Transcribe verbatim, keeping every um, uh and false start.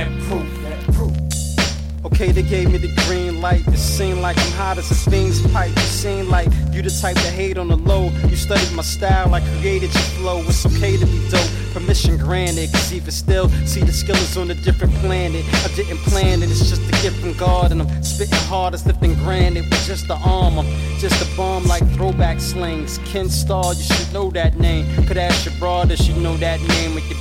that proof. That proof. Okay, they gave me the green light. It seemed like I'm hot as a fiend's pipe. It seemed like you the type to hate on the low. You studied my style, I created your flow. It's okay to be dope, permission granted. Cause even still, see the skill is on a different planet. I didn't plan it, it's just a gift from God. And I'm spitting hard as lifting granite with just the arm. I'm just a bomb like throwback slings. Ken Starr, you should know that name. Could ask your broader, she know that name.